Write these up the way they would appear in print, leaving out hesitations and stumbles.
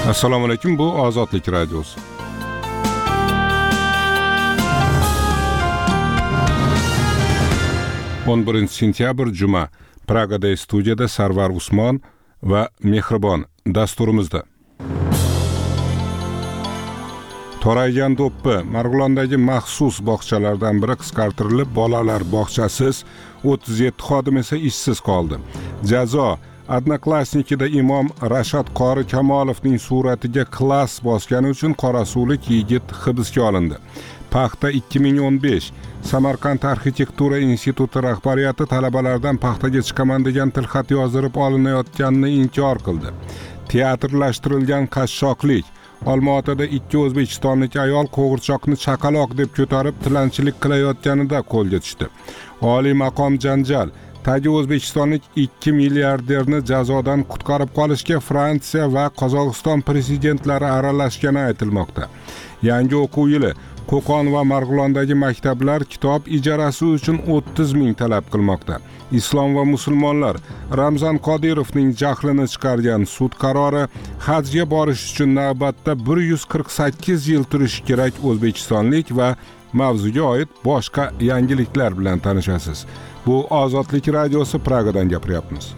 Assalomu alaykum, bu Ozodlik radiosi. (11 sentyabr juma). Pragada studiyada Sarvar Usmon va Mehribon dasturimizda. Toraygan do'ppi Marg'ilondagi maxsus bog'chalardan biri qisqartirilib, bolalar bog'chasiz, 37 xodim esa ishsiz qoldi. Jazo Odnoklassnikida imom Rashad Qori Kamolovning suratiga klass bosgani uchun qorasulik yigit hibsga olindi. Paxta 2015 Samarqand arxitektura instituti rahbariyati talabalardan paxtaga chiqaman degan tilxat yozdirib olinayotganini inkor qildi. Teatrlashtirilgan qashshoqlik. Olmaotada 2 o'zbekistonlik ayol qo'g'irchoqni chaqaloq deb ko'tarib tilanchilik qilayotganida qo'lga tushdi. Oliy maqom janjal. Tagi o'zbekistonlik 2 milliarderni jazodan qutqarib qolishga Fransiya va Qozog'iston prezidentlari aralashgani aytilmoqda. Yangi o'quv yili Qo'qon va Marg'ilondagi maktablar kitob ijarasi uchun 30 ming talab qilmoqda. Islom va musulmonlar Ramzan Qodirovning jahlini chiqargan sud qarori hajga borish uchun navbatda 148 yil turishi kerak o'zbekistonlik va mavzuga oid boshqa yangiliklar bilan tanishasiz. Bu Ozodlik radiosi, Pragadan gapiryapmiz.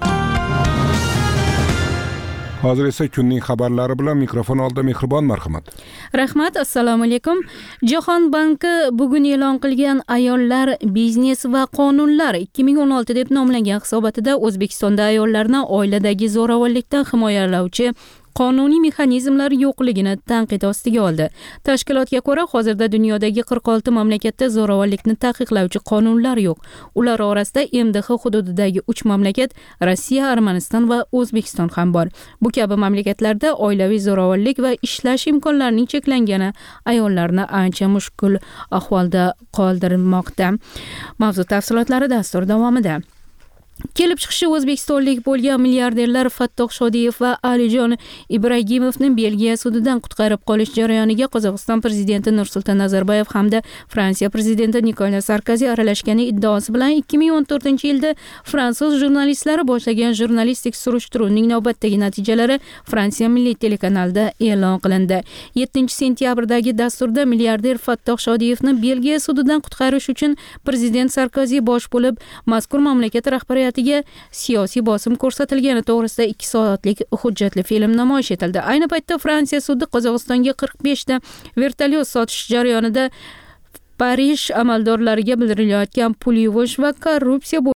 Hozir esa kunning xabarlari bilan mikrofon oldida Mehribon, marhamat. Rahmat, assalomu alaykum. Jahon banki bugun e'lon qilgan ayollar, biznes va qonunlar 2016 deb nomlangan hisobotida O'zbekistonda ayollarni oiladagi zo'ravonlikdan himoyalovchi qonuniy mexanizmlar yo'qligini tanqid ostiga oldi. Tashkilotga ko'ra, hozirda dunyodagi 46 mamlakatda zo'ravonlikni taqiqlovchi qonunlar yo'q. Ular orasida MDH hududidagi 3 mamlakat Rossiya, Armaniston va O'zbekiston ham bor. Bu kabi mamlakatlarda oilaviy zo'ravonlik va ishlash imkonlarining cheklangani ayollarni ancha mushkul ahvolda qoldirmoqda. Mavzu tafsilotlari dastur davomida. Kelib chiqishi o'zbekistonlik bo'lgan milliarderlar Fattoh Shodiyev va Alijon Ibragimovni Belgiya sudidan qutqarib qolish jarayoniga Qozog'iston prezidenti Nursulton Nazarboyev hamda Fransiya prezidenti Nikolas Sarkozi aralashgani iddaosi bilan 2014-yilda fransuz jurnalistlari boshlagan jurnalistik surishtiruvning navbatdagi natijalari Fransiya milliy telekanalida e'lon qilindi. 7-sentyabrdagi dasturda milliarder Fattoh Shodiyevni Belgiya sudidan qutqarish uchun prezident Sarkozi bosh bo'lib, mazkur mamlakat rahbariyatiga siyosiy bosim ko'rsatilgani to'g'risida 2 soatlik hujjatli film namoyish etildi. Ayni paytda Fransiya sudi Qozog'istonga 45 ta vertolyot sotish jarayonida Parij amaldorlariga bildirilayotgan pul yuvish va korrupsiya